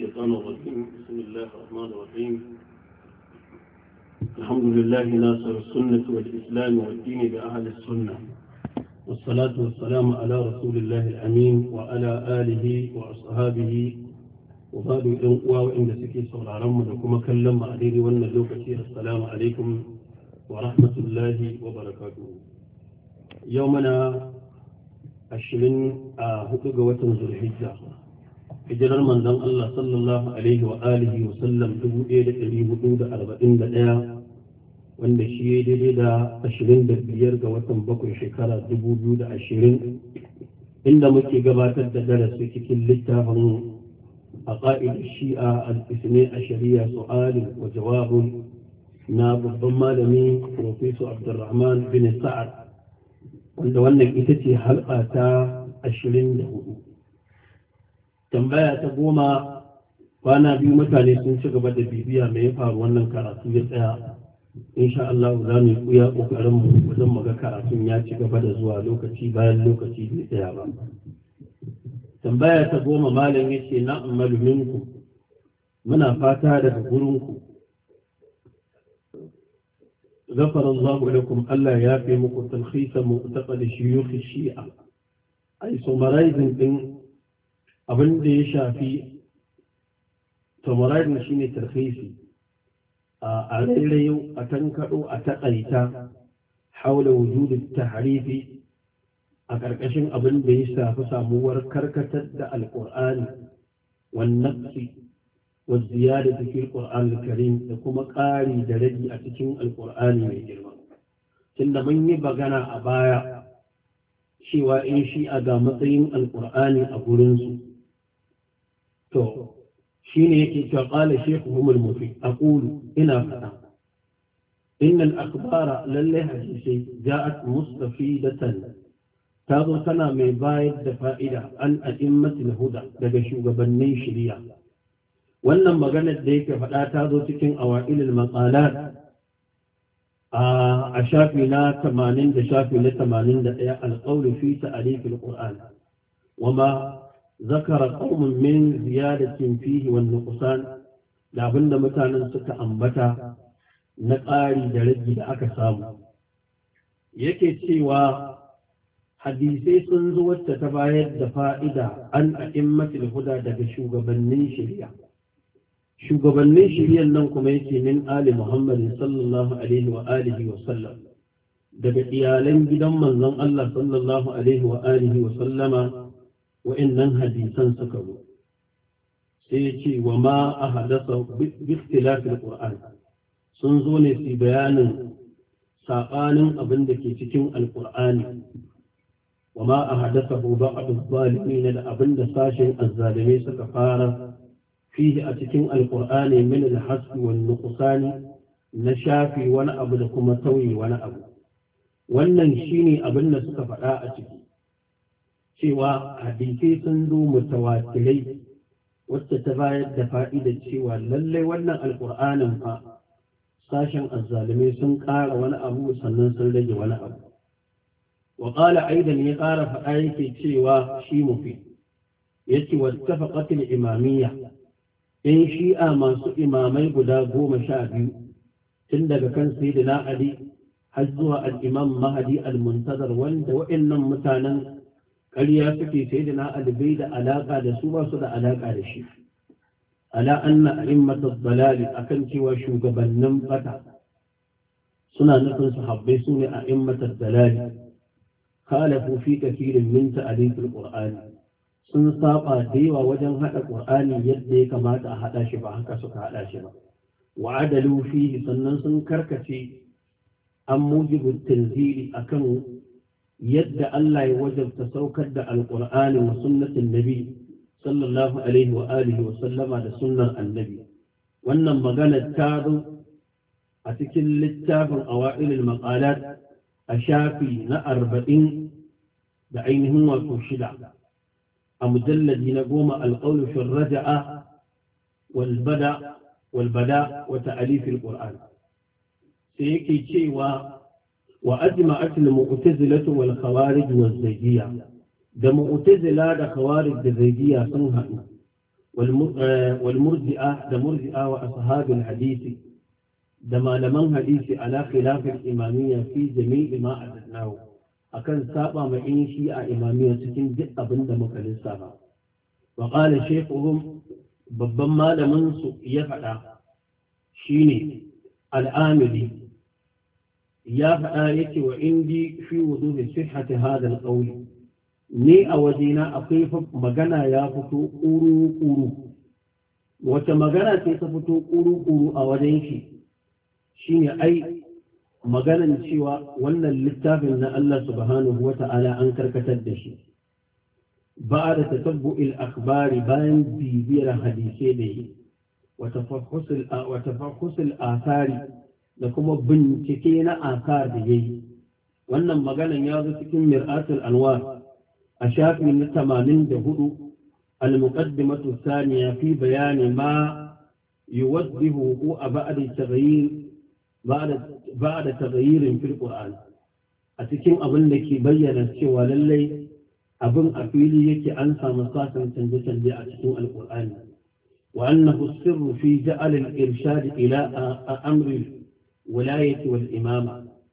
الشيطان الرجيم بسم الله الرحمن الرحيم الحمد لله ناصر السنة والإسلام والدين بأهل السنة والصلاة والسلام على رسول الله الأمين وعلى آله وأصحابه وبعد وإن سكي صلى الله لكم كلم عليه والنجو كثير السلام عليكم ورحمة الله وبركاته يومنا 24 watan Zulhijja hijirar manzon Allah sallallahu alaihi wa alihi wa sallam 1441 wanda shi ya daidai da 25 ga watan 7 shekara 2020 inda muke gabatar da darasi cikin littafin aqaid shi'a al-ithni ashariya su'al wa jawab na babban malami Professor Abdulrahman bin Sa'ad wanda wannan ita ce halka ta 24 tambaya ta 10 kwana biyu mutane sun ci gaba da bibiya mai ya faru wannan karatu ya tsaya insha Allah za mu yi kokarin mu wajen muga karatun ya ci gaba da zuwa lokaci bayan lokaci bai tsaya ba tambaya ta 10 malam yace na amalu minku muna fata daga gurinku غفر الله لكم ألا يافي مكو تلخيص معتقد شيوخ الشيعة أي سمرايزن إن أبن دي شافي سمرايزن شيني تلخيصي أعليليو أتنكرو أتقيتا حول وجود التحريف أكركشن أبن دي شافي سامور كركتد القرآن والنقص والزيادة في القرآن الكريم لكم قاري درجي أتكين القرآن من جرمان كنا من يبغانا أبايا شوى إن شيء أدامتين القرآن أقولنس تو شيني قال شيخهم المفيد أقول إنا فتح إن الأخبار لله حديثي جاءت مستفيدة تاغو سنة من بايد فائدة عن أئمة الهدى لقشوغ بني شريعة wannan maganar da yake faɗa ta zo cikin awa'ilul maqalat a shafi na 80 da shafi na 81 alqawl fi ta'rif alquran wama zakara qaumun min ziyadatin fihi wan nuqsan da abinda mutanen suka ambata na ƙari da rage da aka samu yake cewa hadisai sun zo wacce ta bayar da fa'ida an a'immatul huda daga shugabannin shari'a shugabannin shiryan nan kuma yake min ali muhammadin sallallahu alaihi wa alihi wa sallam daga iyalan gidan manzon Allah sallallahu alaihi wa alihi wa sallama wa'annan hadisan suka zo sai ya ce wa ma ahadasa bi ikhtilafil qur'an sun zo ne su bayanin sabanin abin da ke cikin alqur'ani wa ma ahadasa ba'd az-zalimin da abin da sashin azzalimai suka fara فيه أتكين القرآن من الحسب والنقصان نشافي وانا أبو لكم توي وانا أبو wannan shine abin da suka faɗa a ciki cewa hadisai sun zo mutawatirai wacce ta bayar da fa'ida cewa lallai wannan alƙur'anin fa sashen azzalumai sun ƙara wani abu sannan sun rage wani abu wa qala aidan ya ƙara faɗa yake cewa shi mufi yace wattafaqat al-imamiyya in shi'a masu imamai guda 12 tun daga kan sayyidina Ali har zuwa al-imam Mahdi al-Muntazir wanda wa'annan mutanen ƙarya suke sayyidina Ali bai da alaka da su ba su da alaka da shi ala anna a'immatud dalal akan cewa shugabannin fata suna nufin sahabbai sune a'immatud dalal khalafu fi kathirin min ta'alif al-Qur'an sun saba da yawa wajen haɗa ƙur'ani yadda ya kamata a haɗa shi ba haka suka haɗa shi ba wa adalu fihi sannan sun karkace an mujibu tanzili akan yadda Allah ya wajabta saukar da alƙur'ani wa sunnatin nabi sallallahu alaihi wa alihi wa sallama da sunnar annabi wannan magana ta zo a cikin littafin awa'ilul maqalat a shafi na 40 da ainihin wato 6 مجلد نقوم القول في الرجعة والبداء وتأليف القرآن سيكي شيء وأجمعت المعتزلة والخوارج والزيدية ده معتزلة ده خوارج ده زيدية سنها والمرجئة ده مرجئة وأصحاب الحديث ده malaman hadisi ala khilafin imamiyya fi jami'i ma adadnahu akan saba ma in shi a imamiyya cikin duk abin da muka lissafa wa qala shaykhuhum babban malamin su ya faɗa shine al-amili ya faɗa yake wa indi fi wuduhi sihhati hadha al-qawl ni a wajena akwai magana ya fito ƙuru wata magana ce ta fito ƙuru a wajen shi shine ai maganan cewa wannan littafin na Allah subhanahu wa ta'ala an karkatar da shi ba da tatabbu'il akhbari bayan bibiyar hadisai da yi wa tafahhusul asari da kuma bincike na asar da yayi wannan maganan ya zo cikin mir'atul anwar a shafi na 84 al-muqaddimatu thaniya fi bayani ma yuwaddihu ba'da taghyir بعد تغيير في القرآن أتكلم أبن لك بيّن سوى للي أبن أفيلي يكي أنسى مصاصا تنجسا بأتكلم القرآن وأنه السر في جعل الإرشاد إلى أمر الولاية والإمامة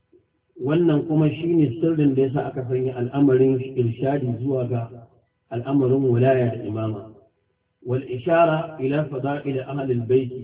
وأنه كمشين السر ليس أكفر الأمر الإرشاد زوغا الأمر ولاية الإمامة والإشارة إلى فضائل أهل البيت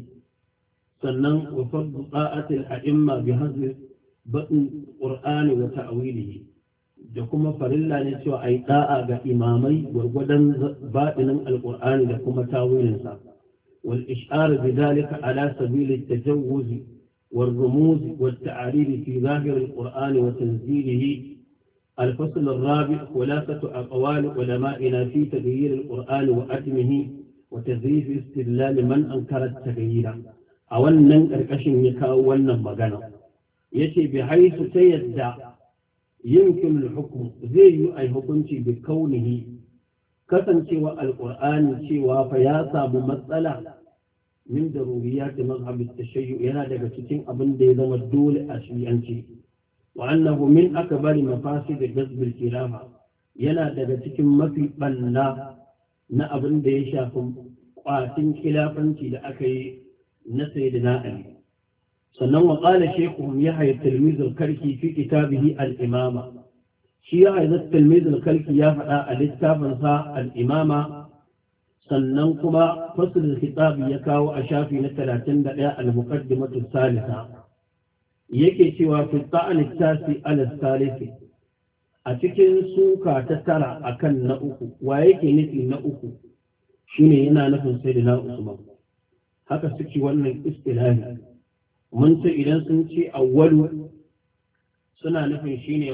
sannan wa fardu qa'atil a'imma bi hadhi batn qur'ani wa ta'wilihi da kuma farilla ne cewa ai da'a ga imamai gurgudan batinin alqur'ani da kuma tawilin sa wal ish'ar bidalika ala sabil at-tajawuz wal rumuz wal ta'arib fi zahir alqur'ani wa tanzilihi الفصل الرابع خلاصة أقوال علمائنا في تغيير القرآن وأتمه وتزييف استدلال من أنكر التغيير a wannan ƙarƙashin ya kawo wannan magana ya ce bi haisu ta yadda yankin hukum zai yi a hukunci bi kaunihi kasancewa alƙur'ani cewa fa ya samu matsala min da ruriya ta mazhabin tashayyu yana daga cikin abin da ya zama dole a shi'anci wa annahu min akbari mafasid jazbil khilafa yana daga cikin mafi banna na abin da ya shafi kwatin khilafanci da aka yi na sayyidina Ali sannan wa qala shaykhuhum yahya at-tilmiz al-karki fi kitabihi al-imama shi yahya at-tilmiz al-karki ya faɗa a littafin sa al-imama sannan kuma fasl al-khitab ya kawo a shafi na 31 al-muqaddimatu thalitha yake cewa fi ta'al at-tasi al-thalith a cikin suka ta tara akan na uku wa yake nufi na uku shine yana nufin sayyidina Usman haka suke wannan istilahi mun ce idan sun ce awwalu suna nufin shine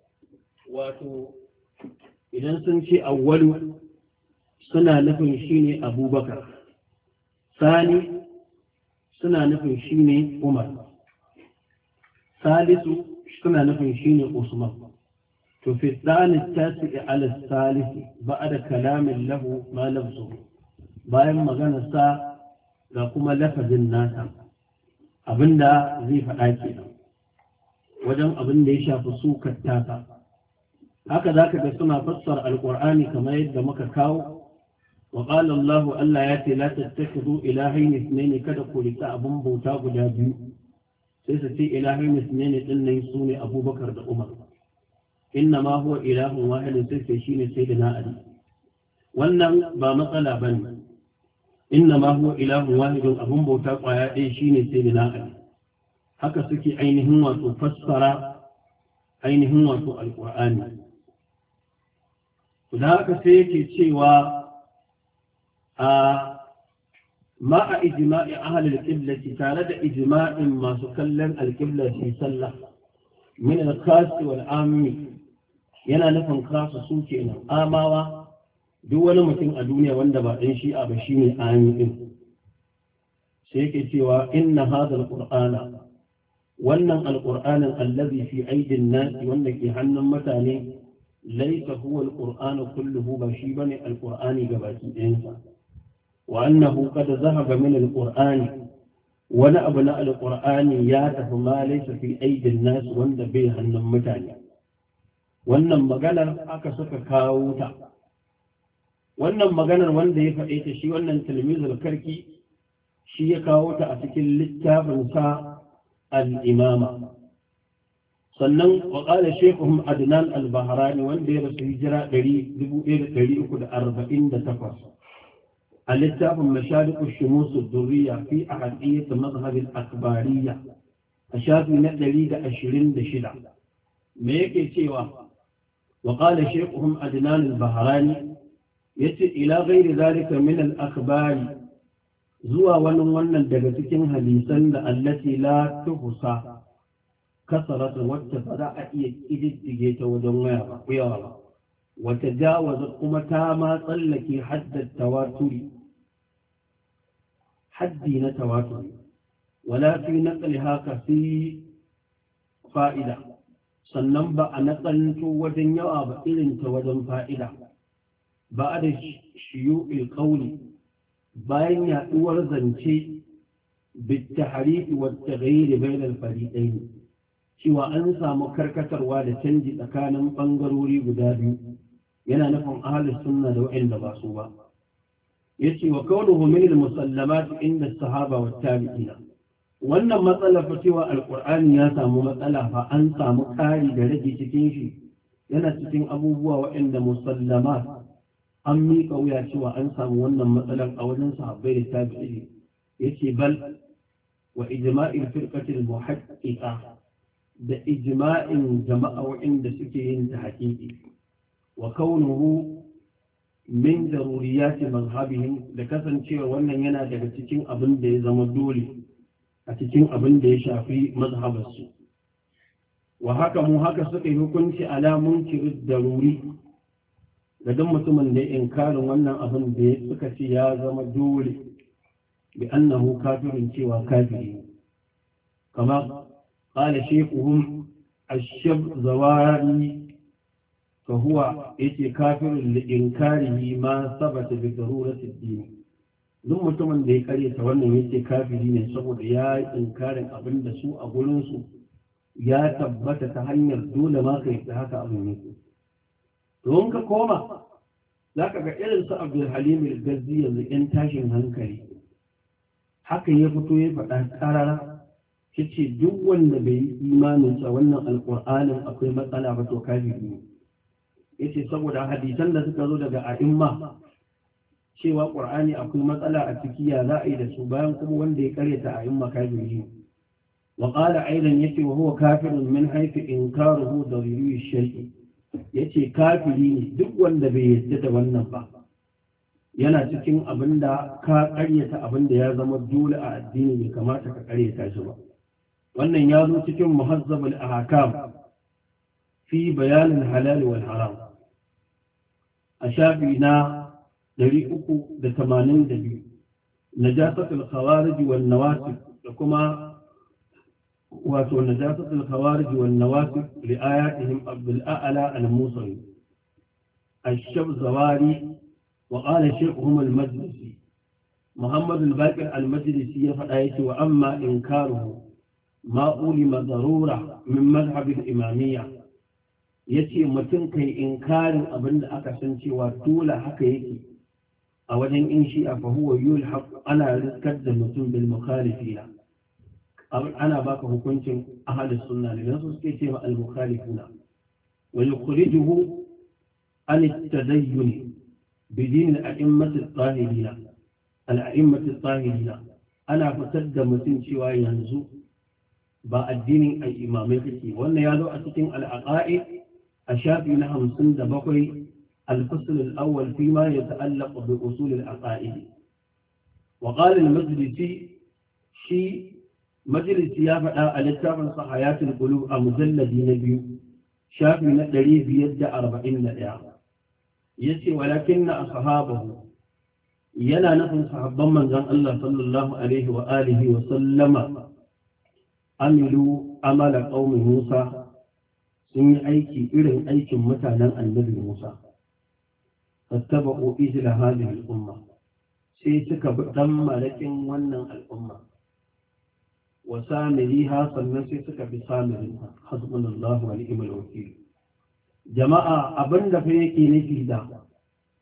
wato idan sun ce awwalu suna nufin shine Abubakar sani suna nufin shine Umar salisu suna nufin shine Usman to fi dani tasi ala salisi ba'da kalamin lahu ma lafzu bayan magana sa ga kuma lafazin nasa abinda zai faɗa kenan wajen abin da ya shafi sukar tasa haka za ka ga suna fassara alƙur'ani kamar yadda muka kawo wa qala Allah ya ce la tattakhidhu ilahayn ithnayn kada ku rika abun bauta guda biyu sai su ce ilahayn ithnayn din nan sune Abubakar da Umar inna ma huwa ilahun wahid sai shine sayyidina Ali wannan ba matsala bane إنما هو إله واحد أبن بوتا قيادي شيني سيدنا علي haka suke ainihin wato fassara ainihin wato alƙur'ani da haka sai yake cewa a ma'a ijma'i ahlul qiblati tare da ijma'in masu kallon alqibla fi sallah min al-khas wal ammi yana nufin kasu su kenan amawa duk wani mutum a duniya wanda ba ɗan shi'a ba shi ne amin sai yake cewa inna hadal qur'ana wannan alqur'anin allazi fi aidin nasi wanda ke hannun mutane laysa huwa alqur'anu kulluhu ba shi bane alqur'ani gabaki ɗayansa wa annahu qad zahaba min alqur'ani wani abu na alqur'ani ya tafi ma laysa fi aidin nasi wanda bai hannun mutane wannan maganar aka suka kawo ta wannan maganar wanda ya faɗe ta shi wannan tilmizul karki shi ya kawo ta a cikin littafin sa al-imama. sannan wa qala shaykhuhum adnan al-bahrani wanda ya rasu hijira 1348 a littafin masharik ash-shumus ad-durriya fi ahadiyyat madhhab al-akbariyya a shafi na 126 me yake cewa wa qala shaykhuhum adnan al-bahrani yace ila ghairi zalika min al-akhbari zuwa wannan daga cikin hadisan da allati la tuhsa kasaratu wacce ba za a iya kididdige ta wajen yawa ba wata jawaza kuma ta ma tsallake haddar tawaturi haddi na tawaturi wala fi naqliha kasi fa'ida sannan ba a naƙalanto wajen yawa ba irin ta wajen fa'ida ba da shiyu'il qawli bayan yaduwar zance bitahrifi wa taghyir bayna al-fariqayn cewa an samu karkatarwa da canji tsakanin bangarori guda biyu yana nufin ahlus sunna da wa'anda ba su ba yace wa kaunuhu min al-musallamat inda as-sahaba wa tabi'ina wannan matsala fa cewa alqur'ani ya samu matsala fa an samu kari da rage cikin shi yana cikin abubuwa wa'anda musallamat an miƙa wuya cewa an samu wannan matsalar a wajen sahabbai da tabi'i yace bal wa ijma'il firqatil muhaqqiqa da ijma'in jama'a wa'inda suke yin ta haƙiƙi wa kaunuhu min daruriyati mazhabihim da kasancewa wannan yana daga cikin abin da ya zama dole a cikin abin da ya shafi mazhabarsu wa haka mu haka suka yi hukunci ala munkirid daruri ga duk mutumin da ya inkarin wannan abin da suka ce ya zama dole bi annahu kafirin cewa kafiri kama qala shaykhuhum ash-shabzawari fa huwa yake kafirin li inkarihi ma sabata bi darurati ad-din duk mutumin da ya karyata wannan yake kafiri ne saboda ya yi inkarin abin da su a gurin su ya tabbata ta hanyar dole ma kai haka abin yake don ka koma za ka ga irin su Abdulhalim al-Gazzi yanzu in tashin hankali haka ya fito ya faɗa ƙarara shi ce duk wanda bai yi imanin sa wannan alƙur'anin akwai matsala ba to kafiri ne yace saboda hadisan da suka zo daga a'imma cewa ƙur'ani akwai matsala a ciki ya za a yi da su bayan kuma wanda ya karyata a'imma kafiri ne wa qala aidan yace wa huwa kafirun min haythu inkaruhu daruri shar'i yace kafiri ne duk wanda bai yarda da wannan ba yana cikin abin da ka karyata abin da ya zama dole a addini bai kamata ka karyata shi ba wannan ya zo cikin muhazzabul ahkam fi bayanin halal wal haram a shafi na 382 najasatul khawarij wan nawasib da kuma wato najasatul khawarij wan nawasib li ayatihim abdul a'la al-musri ash-shabzawari wa qala shaykhuhum al-majlisi muhammad al-baqir al-majlisi ya fada yake wa amma inkaruhu ma ulima darura min madhhab al-imamiyya yace mutum kai inkarin abinda aka san cewa dole haka yake a wajen in shi'a fa huwa yulhaq ana rizkar da mutum bil mukhalifina ana baka hukuncin ahlus sunna ne dan su suke cewa al mukhalifuna wa yukhrijuhu an at-tadayyun bi din al-a'immat at-tahirin al-a'immat at-tahirin ana fitar da mutum cewa yanzu ba addinin al-imamai kake wannan ya zo a cikin al-aqaid a shafi na 57 الفصل الأول فيما يتعلق بأصول العقائد وقال المجلسي مجلسي يفعل الاتفاق صحيات القلوب مجلد نبي شافي نقري بيد 40 يسي ولكن أصحابه ينا نفن صحابا من ذن الله صلى الله عليه وآله وسلم عملوا عمل قوم موسى سن أيكي إلن أيكي متانا النبي موسى فاتبعوا إجل هذه الأمة سيسك بدم لكن ونن الأمة وسامريها صلنا سيسك بسامرها حسبنا الله ونعم الوكيل جماعة أبن فيكي نفيدا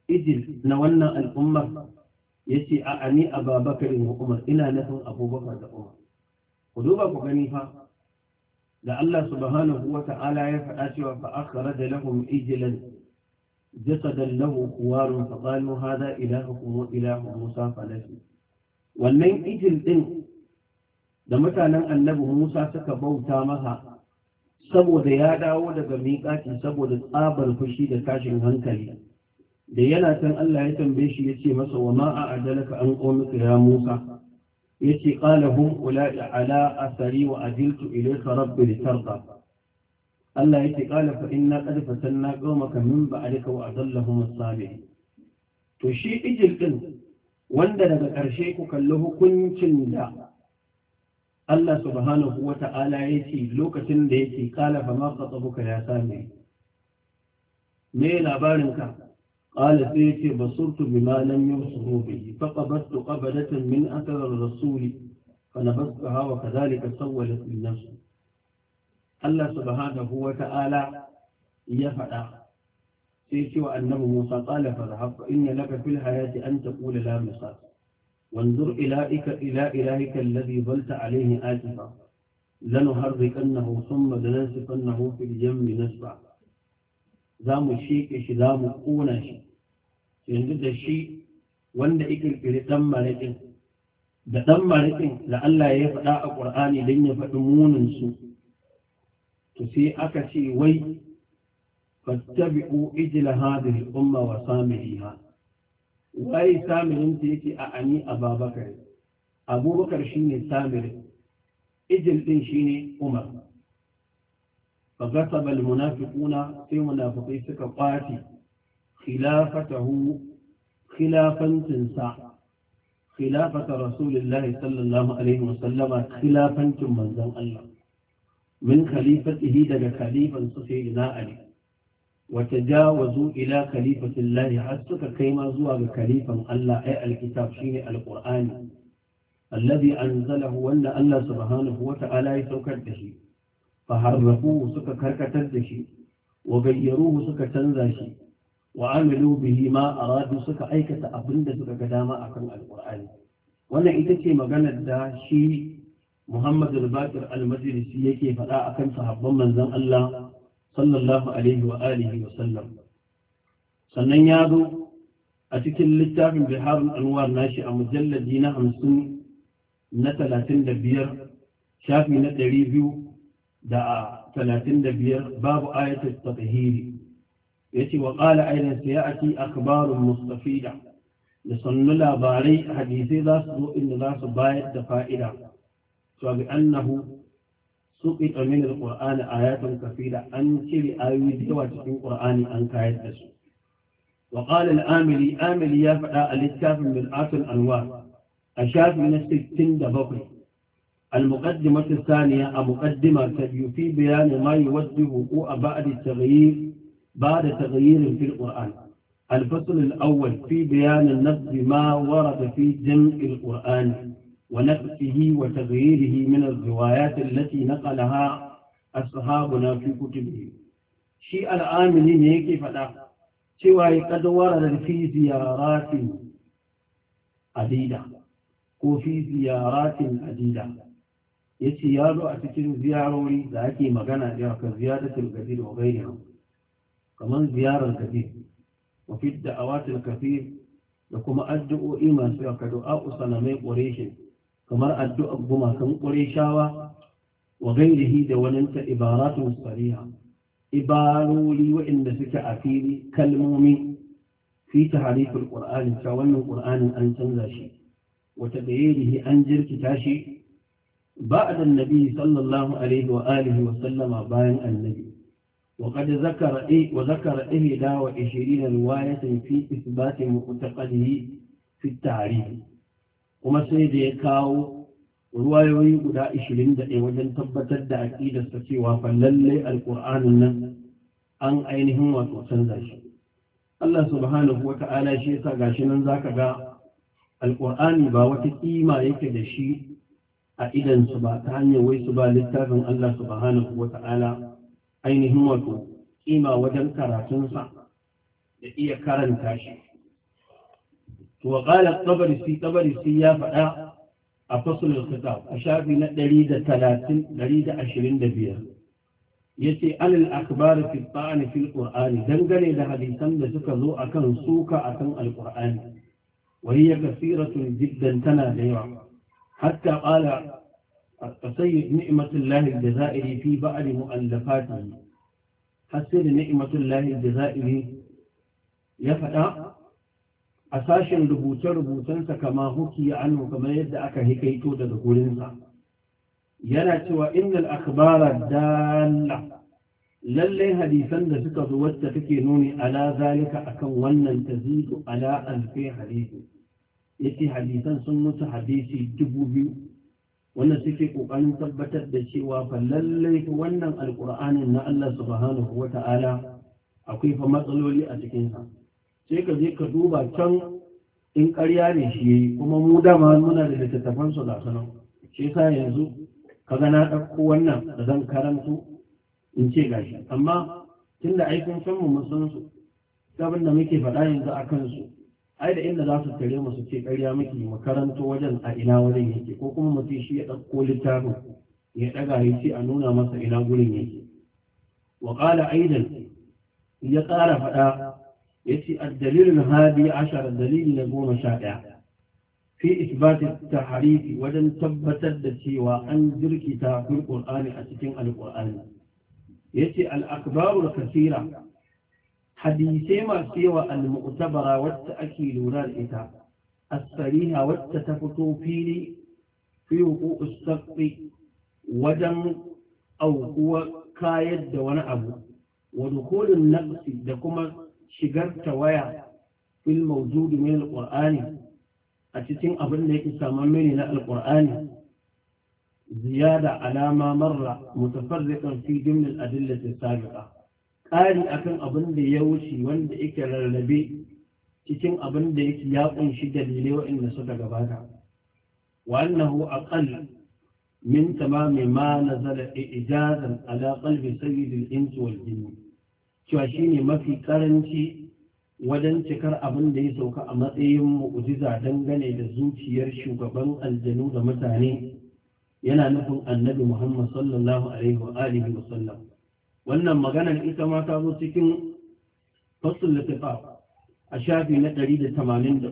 ijil na wannan al'ummar yace a ani Abubakar wa Umar ina nufin Abubakar da Umar ku duba ku gani fa da Allah subhanahu wa ta'ala ya faɗa cewa fa akhraja lahum ijlan jasadan lahu kuwarun fa qalu hadha ilahukum wa ilahu Musa falasi wannan ijil din da mutanen annabi Musa suka bauta masa saboda ya dawo daga miƙati saboda tsabar fushi da tashin hankali da yana can Allah ya tambaye shi yace masa wa ma a'adalaka an qawmika ya Musa yace qala hum ula'i ala asari wa ajiltu ilayka rabbi litarda Allah yace qala fa inna qad fatanna qawmaka min ba'dika wa adallahum as-sabirin to shi ijil din wanda daga ƙarshe ku kalli hukuncin da Allah subhanahu wa ta'ala yace lokacin da yake qala fa ma khatabuka ya sami me labarinka قال سيتي بصرت بما لم يبصروا به فقبضت قبضة من أثر الرسول فنبذتها وكذلك سولت النفس الله سبحانه وتعالى يفعل سيتي وأنه موسى قال فذهب فإن لك في الحياة أن تقول لا مساس وانظر إلى إلهك الذي ظلت عليه آسفا لنحركنه ثم لننسفنه في اليم نسفا za mu sheke shi za mu ƙona shi yanzu da shi wanda ya ƙirƙiri ɗan maraƙin da ɗan maraƙin da Allah ya faɗa a ƙur'ani don ya faɗi muninsu to sai aka ce wai fattabi'u ijla hadhihi al-umma wa samiriha wai samirin ta yake a ani abubakar shine samirin ijil din shine umar فغصب المنافقون في منافقين سكقاتي خلافته خلافا تنسى خلافة رسول الله صلى الله عليه وسلم خلافا منزل الله من خليفته دق خليفا سيدنا علي وتجاوزوا إلى خليفة الله حسك كيما زوا خليفا الله أي الكتاب شيني القرآن الذي أنزله وأن الله سبحانه وتعالى يسوكر به فحرفوه سكا كركتر دشي وغيروه سكا تنزاشي وعملوا به ما أرادوا سكا أيكة أبند سكا كداما أكرم القرآن وانا إتكي مغانا دا شي محمد الباكر المجلسي يكي فلا أكرم صحابا من زم الله صلى الله عليه وآله وسلم sannan ya zo a cikin littafin biharun anwar nashi a mujalladi na 50 na 35 shafi na 235 babu ayatul tathhiri yace wa qala aidan sayati akhbarun mustafida da sannu labarai hadisi za su zo inda za su bayar da fa'ida to bi annahu suqita min alqur'ani ayatun kafida an cire ayoyi da yawa cikin qur'ani an kayar da su وقال الآملي يا فدا الكتاب من الأنوار أشاف من 67 المقدمة الثانية مقدمة تبي في بيان ما يوجه وقوع بعد تغيير في القرآن. الفصل الأول في بيان النقد ما ورد في جمع القرآن ونقصه وتغييره من الروايات التي نقلها أصحابنا في كتبهم. شيء الآملي يكي فدا cewa ya kada warar fi ziyaratin adida ko fi ziyaratin adida ya ce ya zo a cikin ziyarori da ake magana da kan ziyaratul gadir wa gairiha kamar ziyarar gadir wa fi da'awatul kafir da kuma addu'o'i masu yaka du'a usanamai quraish kamar addu'ar gumakan qurayshawa wa gairihi da waninta ibaratun sariha ibaroli waɗanda suke a fili kalmomi fi taharifin ƙur'ani ta wannan ƙur'anin an canza shi wata gairihi an jirkita shi ba a dan nabi sallallahu alaihi wa alihi wa sallama bayan annabi wa qad zakara ihda wa 20 riwayatan fi isbat mu'taqadihi fi tarikh kuma sai da ya kawo ruwayoyi guda 21 wajen tabbatar da aƙidarsa cewa fa lallai alƙur'anin nan an ainihin wato canza shi Allah subhanahu wata'ala shi yasa gashi nan zaka ga alƙur'ani ba wata kima yake da shi a idan su ba ta hanyar wai su ba littafin Allah subhanahu wata'ala ainihin wato kima wajen karatunsa da iya karanta shi وقال الطبرسي يا فدا أفصل الخطاب أشافي نقدري دا 125 yace alal akbar fi ta'an fi alqur'ani dangane da hadisan da suka zo akan suka akan alqur'ani wa hiya kathiratun jiddan tana da yawa hatta qala sayyid ni'matullahi aljazairi fi ba'd mu'allafatihi hasid ni'matullahi aljazairi ya fada a sashen rubuce-rubucensa kama hukiya anhu kamar yadda aka hikaito daga gurinsa yana cewa innal akhbara dalla lallai hadisan da suka zo wacce take nuni ala zalika akan wannan tazidu ala alfi hadisi yace hadisan sun mutu hadisi 2000 wannan suke kokarin tabbatar da cewa fa lallai wannan alqur'anin na Allah subhanahu wata'ala akwai fa matsaloli a cikin sa sai ka je ka duba can in ƙarya ne shi kuma mu dama muna da littattafan su da sanan shi yasa yanzu kaga na ɗauko wannan da zan karanto in ce gashi amma tunda aikin san mu san su abin da muke faɗa yanzu a kansu ai da inda za su tare mu su ce ƙarya muke mu karanto wajen a ina wajen yake ko kuma mutum shi ya ɗauko littafin ya ɗaga ya ce a nuna masa ina gurin yake wa qala aidan ya ƙara faɗa yace ad-dalil al-hadi 10 dalili na 11 في إثبات التحريف وجن تبتد سوى أن ذركتا في القرآن أتكين القرآن يتي الأكبار الكثيرة حديثي ما سوى المؤتبرة والتأكيد والإتاء الصريحة والتتفتو في وقوع السقط وجن أو هو كايد ونأبو ودخول النقص لكما شجرت ويا في الموجود من القرآن a cikin abin da yake saman mini na alƙur'ani ziyada alama marra mutafarriqan fi dimn al-adillati sabiqa ƙari akan abin da ya wuce wanda yake rarrabe cikin abin da yake ya kunshi dalilai waɗanda suka gabata wa annahu aqall min tamami ma nazala ijazan ala qalbi sayyid al-ins wal jinn cewa shine mafi karanci wajen cikar abin da ya sauka a matsayin mu'jiza dangane da zuciyar shugaban aljanu da mutane yana nufin annabi Muhammad sallallahu alaihi wa alihi wa sallam wannan maganar ita ma ta zo cikin fasul litifaf a shafi na 183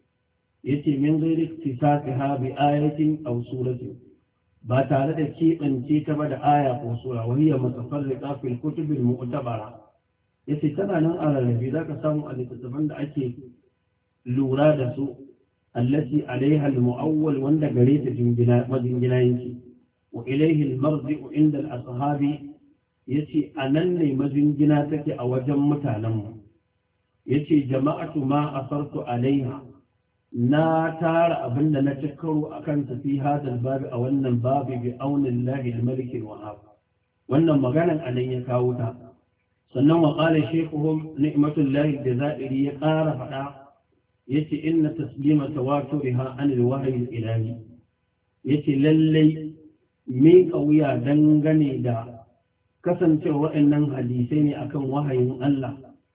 yace min gairi iktisafiha bi ayatin aw suratin ba tare da keɓance ta ba da aya ko sura wahiya mutafarriqa fil kutubil mu'tabara yace tana nan a rarrabe za ka samu a littattafan da ake lura da su allati alaiha al-mu'awwal wanda gare ta majingina yake wa ilaihi al-marji'u inda al-ashabi yace anan ne majingina take a wajen mutanen mu yace jama'atu ma asartu alaiha na tara abinda na cikkaro akan tafi hadal babi a wannan babi bi aunillahi al-malik al-wahhab wannan maganan anan ya kawo ta sannan wa qala shaykhuhum ni'matullahi al-jazairi ya ƙara faɗa yace inna taslima tawaturiha an al-wahyi al-ilahi yace lallai me kauya dangane da kasancewar waɗannan hadisai ne akan wahayin Allah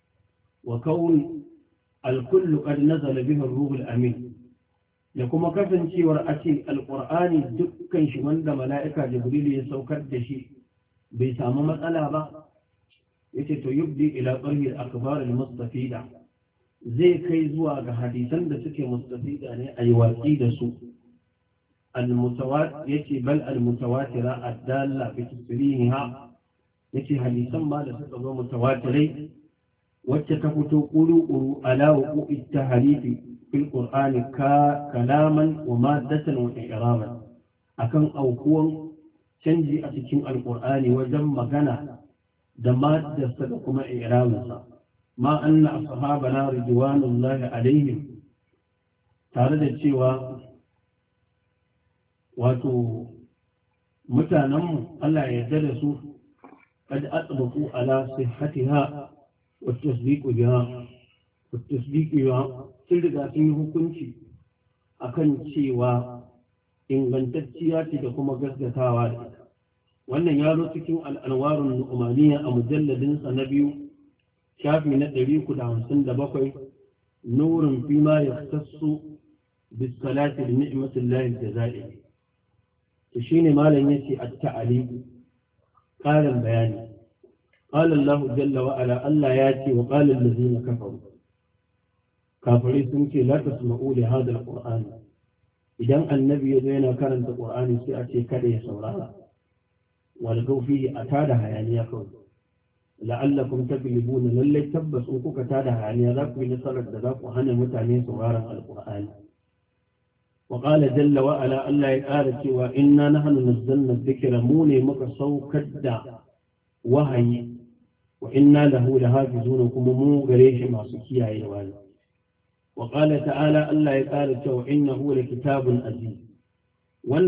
wa kaun al-kullu qad nazala bihi ar-ruh al-amin da kuma kasancewar ace al-qur'ani dukkan shi wanda mala'ika jibril ya saukar da shi bai samu matsala ba yace to yubdi ila qalbi al-akhbar al-mustafida zai kai zuwa ga hadisan da suke mustafida ne ayi watsi da su al-mutawatir yace bal al-mutawatira ad-dalla bi tasrihiha yace hadisan ma da suka zo mutawatirai wacce ta fito kuru ala wuqu'i tahrifi fil qur'ani kalaman wa maddatan wa i'raban akan aukuwan canji a cikin al-qur'ani wajen magana da maddarsa da kuma i'rabinsa ma anna ashabana ridwanullahi alaihim tare da cewa wato mutanenmu Allah ya yarda da su قد أطبقوا على صحتها والتصديق بها تلقى فيه كنشي أكن شيوا إن غنتتيات لكم قصدتها وأن يارو تكين الأنوار النؤمانية مجلد سنبيو شافي ندريك دعم سند بقوي نور فيما يختص بالصلاة لنعمة الله الجزائر تشين ما لن يسي التعليق قال البيان قال الله جل وعلا ألا ياتي وقال الذين كفروا كافرين سنتي لا تسمعوا لهذا القرآن إذا النبي يدينا كانت القرآن سيأتي كده سورارا ولقوا فيه أتادها يعني يقول لعلكم تغلبون للي تبس أنكو كتادها يعني ذاك بنصر الدذاك وهنا متعني سورارا القرآن وقال جل وعلا ألا يقارك وإنا نحن نزلنا الذكر موني مكسو كدا وهي وإنا له لحافظون كممو قريش مع سكيا يوان وقال تعالى ألا يقارك وإنه لكتاب عزيز وأن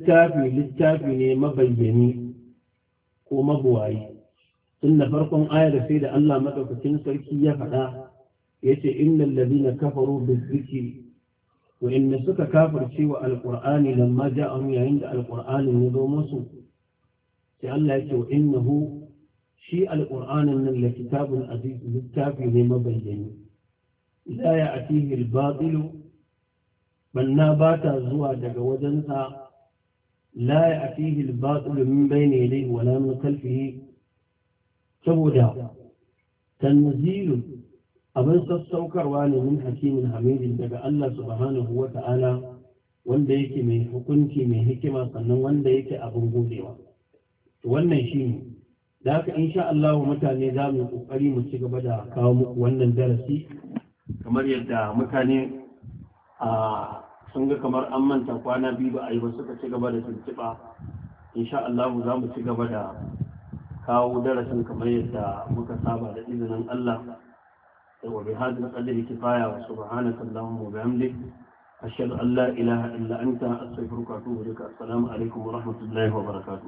للتافي مبيني ومبواي إن فرق آية سيدة الله مدوك تنسل كي يفعل يتي إن الذين كفروا بالذكر وإن سك كافر سوى القرآن لما جاءهم عند القرآن نظومسوا سألا يتي وإنه شيء القرآن من الكتاب عزيز للتافي مبيني لا يأتيه الباطل بل نابات زواج وجنسا لا يأتيه الباطل من بين يديه ولا من خلفه سبودا تنزيل أبن سسوكر واني من حكيم حميد دقى الله سبحانه وتعالى wanda yake mai hukunci mai hikima sannan wanda yake abin godewa wannan shine da haka insha Allah mutane za mu kokari mu ci gaba da kawo muku wannan darasi kamar yadda mutane sun ga kamar an manta kwana biyu ba a yi ba suka ci gaba da tuntuɓa insha Allah za mu ci gaba da kawo darasin kamar yadda muka saba da izinin Allah wa bi hadal qadri kifaya wa subhanaka allahumma wa bihamdik ashhadu an la ilaha illa anta astaghfiruka wa atubu ilaik assalamu alaikum wa rahmatullahi wa barakatuh